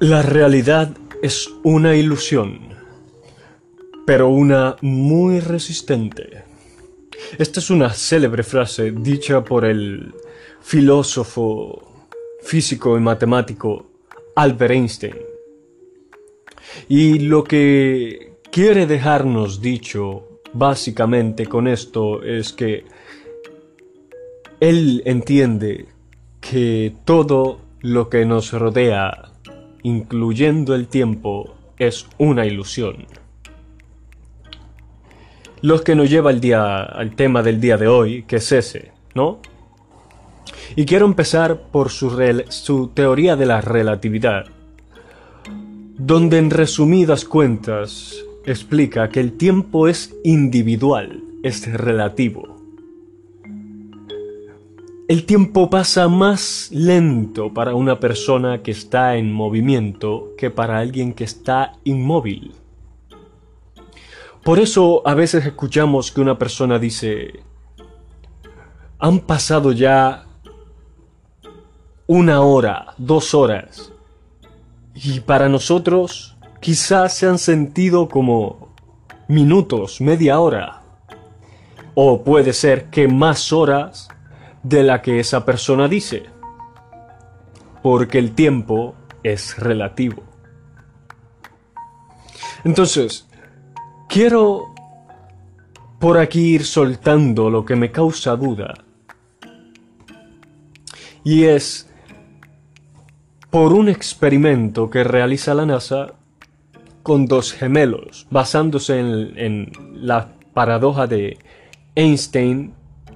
La realidad es una ilusión, pero una muy resistente. Esta es una célebre frase dicha por el filósofo, físico y matemático Albert Einstein. Y lo que quiere dejarnos dicho básicamente con esto es que él entiende que todo lo que nos rodea, incluyendo el tiempo, es una ilusión. Lo que nos lleva al tema del día de hoy, que es ese, ¿no? Y quiero empezar por su teoría de la relatividad, donde en resumidas cuentas explica que el tiempo es individual, es relativo. El tiempo pasa más lento para una persona que está en movimiento que para alguien que está inmóvil. Por eso a veces escuchamos que una persona dice: han pasado ya 1 hora, 2 horas, y para nosotros quizás se han sentido como minutos, media hora, o puede ser que más horas de la que esa persona dice, porque el tiempo es relativo. Entonces, quiero por aquí ir soltando lo que me causa duda, y es por un experimento que realiza la NASA con 2 gemelos, basándose en la paradoja de Einstein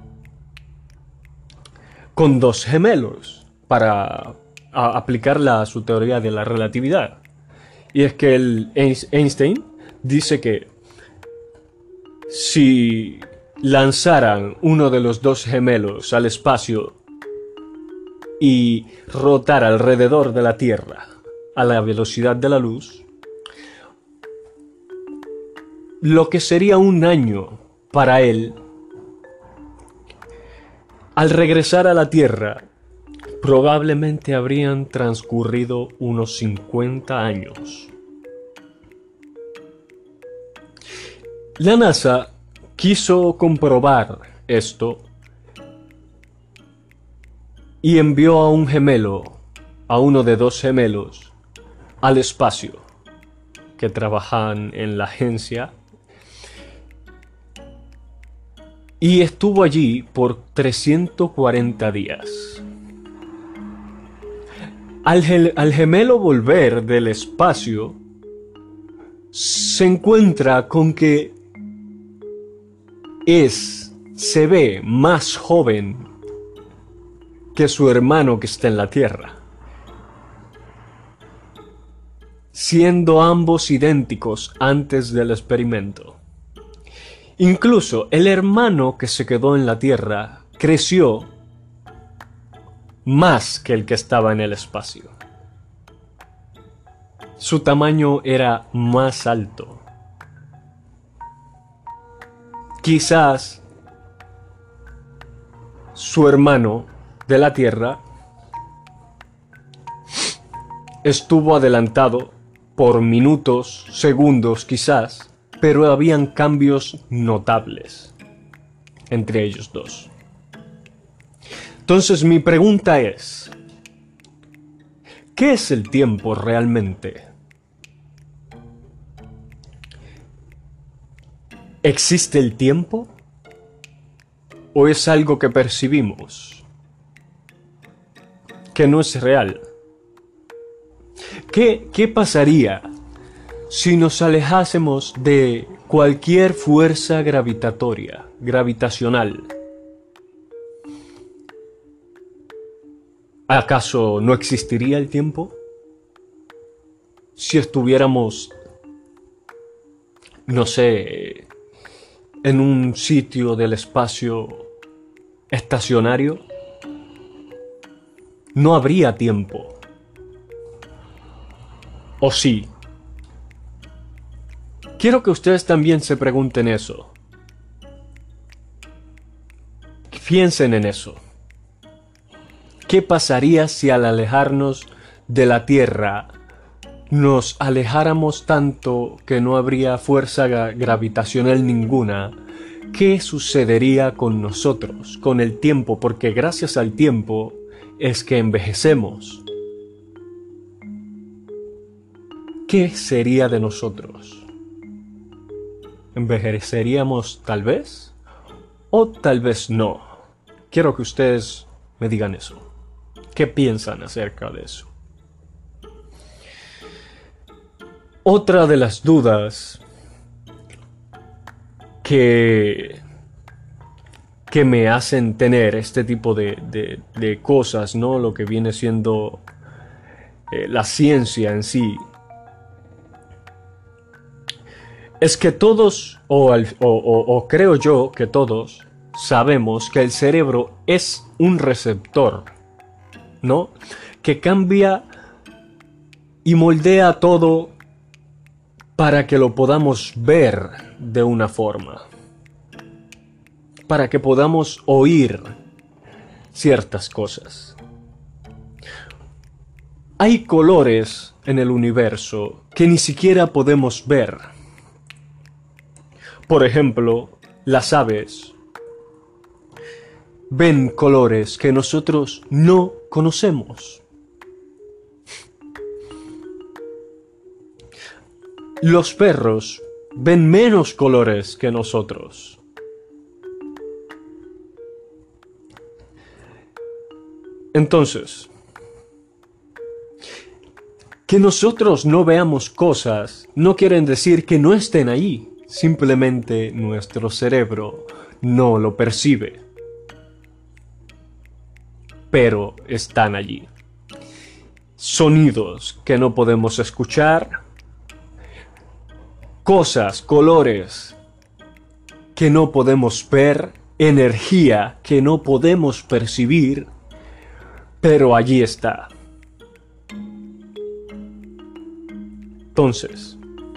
con 2 gemelos para aplicarla a su teoría de la relatividad. Y es que Einstein dice que si lanzaran uno de los 2 gemelos al espacio y rotara alrededor de la Tierra a la velocidad de la luz, lo que sería 1 año para él, al regresar a la Tierra, probablemente habrían transcurrido unos 50 años. La NASA quiso comprobar esto y envió a un gemelo, a uno de 2 gemelos, al espacio, que trabajan en la agencia, y estuvo allí por 340 días. Al gemelo volver del espacio, se encuentra con que se ve más joven que su hermano que está en la Tierra, siendo ambos idénticos antes del experimento. Incluso el hermano que se quedó en la Tierra creció más que el que estaba en el espacio. Su tamaño era más alto. Quizás su hermano de la Tierra estuvo adelantado por minutos, segundos quizás, pero habían cambios notables entre ellos 2. Entonces mi pregunta es: ¿qué es el tiempo realmente? ¿Existe el tiempo? ¿O es algo que percibimos, que no es real? ¿Qué pasaría si nos alejásemos de cualquier fuerza gravitacional? ¿Acaso no existiría el tiempo? Si estuviéramos, no sé, en un sitio del espacio estacionario, no habría tiempo. ¿O sí? Quiero que ustedes también se pregunten eso. Piensen en eso. ¿Qué pasaría si al alejarnos de la Tierra nos alejáramos tanto que no habría fuerza gravitacional ninguna, ¿qué sucedería con nosotros, con el tiempo? Porque gracias al tiempo es que envejecemos. ¿Qué sería de nosotros? ¿Envejeceríamos tal vez? ¿O tal vez no? Quiero que ustedes me digan eso. ¿Qué piensan acerca de eso? Otra de las dudas que me hacen tener este tipo de cosas, ¿no? Lo que viene siendo la ciencia en sí, es que todos, o creo yo que todos, sabemos que el cerebro es un receptor, ¿no? Que cambia y moldea todo para que lo podamos ver de una forma, para que podamos oír ciertas cosas. Hay colores en el universo que ni siquiera podemos ver. Por ejemplo, las aves ven colores que nosotros no conocemos. Los perros ven menos colores que nosotros. Entonces, que nosotros no veamos cosas no quieren decir que no estén ahí. Simplemente nuestro cerebro no lo percibe. Pero están allí. Sonidos que no podemos escuchar. Cosas, colores que no podemos ver. Energía que no podemos percibir. Pero allí está. Entonces,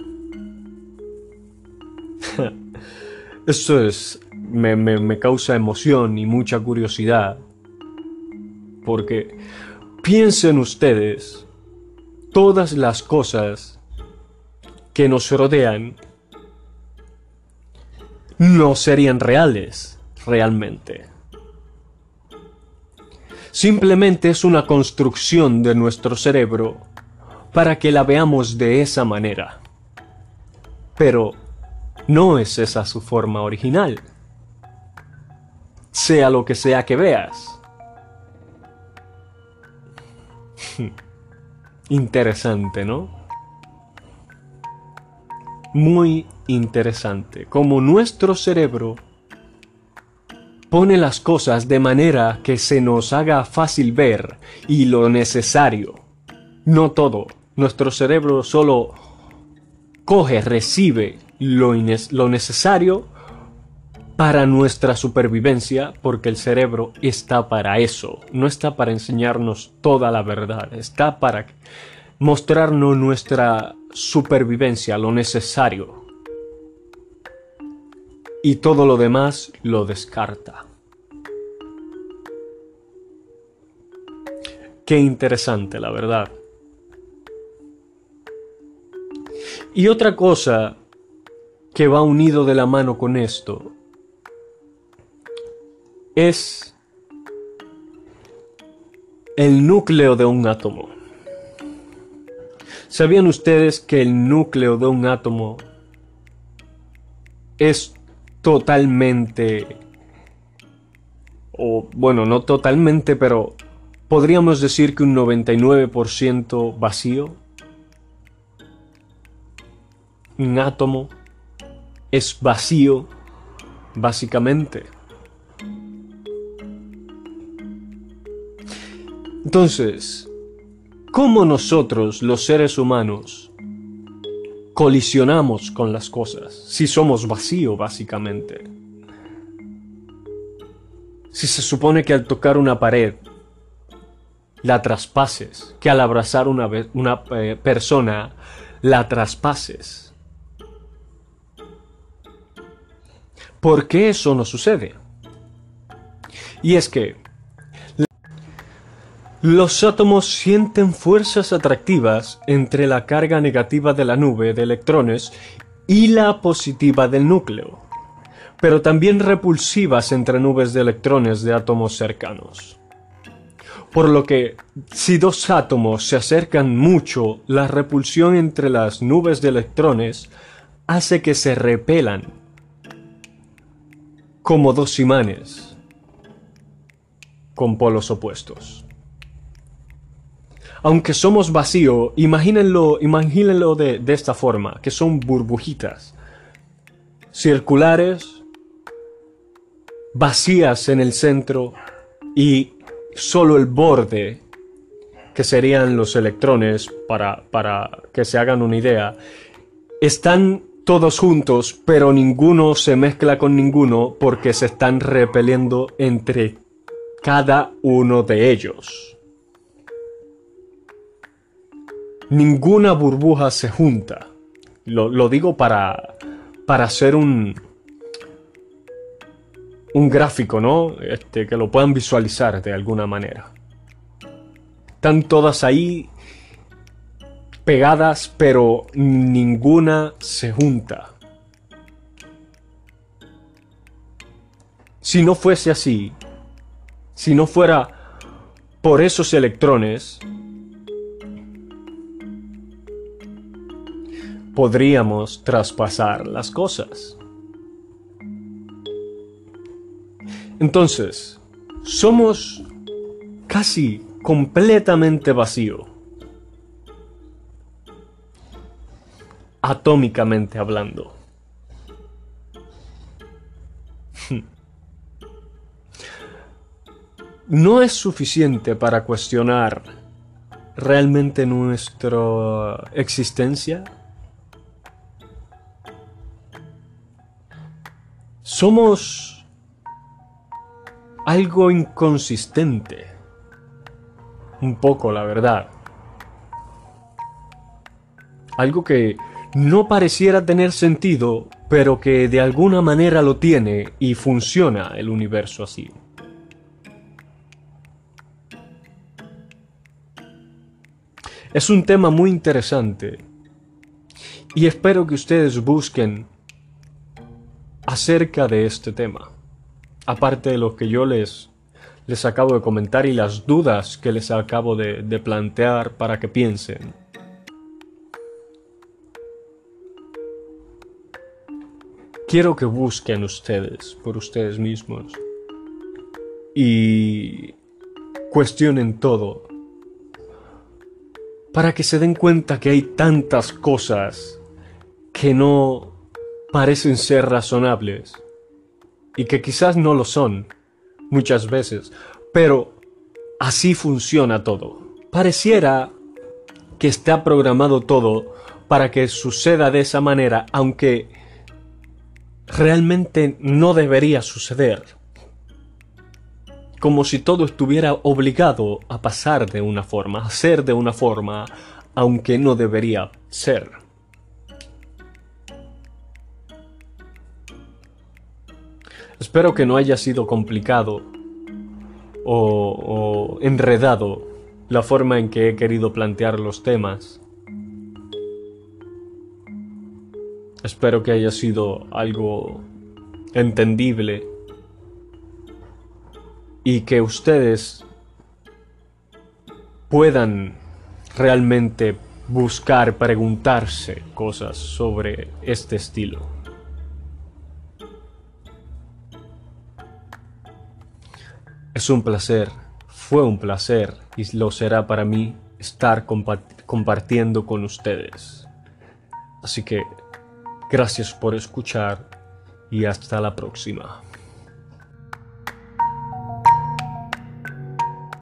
esto me causa emoción y mucha curiosidad, porque piensen ustedes, todas las cosas que nos rodean no serían reales, realmente. Simplemente es una construcción de nuestro cerebro para que la veamos de esa manera. Pero no es esa su forma original. Sea lo que sea que veas. Interesante, ¿no? Muy interesante. Como nuestro cerebro pone las cosas de manera que se nos haga fácil ver y lo necesario. No todo. Nuestro cerebro solo coge, recibe lo necesario para nuestra supervivencia, porque el cerebro está para eso, no está para enseñarnos toda la verdad, está para mostrarnos nuestra supervivencia, lo necesario, y todo lo demás lo descarta. Qué interesante, la verdad. Y otra cosa que va unido de la mano con esto es el núcleo de un átomo. ¿Sabían ustedes que el núcleo de un átomo es totalmente, o bueno, no totalmente, pero podríamos decir que un 99% vacío? Un átomo es vacío, básicamente. Entonces, ¿cómo nosotros, los seres humanos, colisionamos con las cosas si somos vacío, básicamente? Si se supone que al tocar una pared la traspases, que al abrazar una persona la traspases. ¿Por qué eso no sucede? Y es que Los átomos sienten fuerzas atractivas entre la carga negativa de la nube de electrones y la positiva del núcleo, pero también repulsivas entre nubes de electrones de átomos cercanos. Por lo que, si dos átomos se acercan mucho, la repulsión entre las nubes de electrones hace que se repelan, como dos imanes con polos opuestos. Aunque somos vacío, imagínenlo de esta forma, que son burbujitas circulares, vacías en el centro y solo el borde, que serían los electrones, para que se hagan una idea, están todos juntos, pero ninguno se mezcla con ninguno porque se están repeliendo entre cada uno de ellos. Ninguna burbuja se junta. Lo digo para hacer un gráfico, ¿no? Que lo puedan visualizar de alguna manera. Están todas ahí pegadas, pero ninguna se junta. Si no fuese así, si no fuera por esos electrones, podríamos traspasar las cosas. Entonces, somos casi completamente vacío, atómicamente hablando. No es suficiente para cuestionar realmente nuestra existencia. Somos algo inconsistente, un poco, la verdad. Algo que no pareciera tener sentido, pero que de alguna manera lo tiene y funciona el universo así. Es un tema muy interesante y espero que ustedes busquen acerca de este tema, aparte de lo que yo les acabo de comentar y las dudas que les acabo de plantear para que piensen. Quiero que busquen ustedes por ustedes mismos y cuestionen todo, para que se den cuenta que hay tantas cosas que no parecen ser razonables y que quizás no lo son muchas veces, pero así funciona todo. Pareciera que está programado todo para que suceda de esa manera, aunque realmente no debería suceder. Como si todo estuviera obligado a pasar de una forma, a ser de una forma, aunque no debería ser. Espero que no haya sido complicado o enredado la forma en que he querido plantear los temas. Espero que haya sido algo entendible y que ustedes puedan realmente buscar, preguntarse cosas sobre este estilo. Es un placer, fue un placer y lo será para mí estar compartiendo con ustedes. Así que gracias por escuchar y hasta la próxima.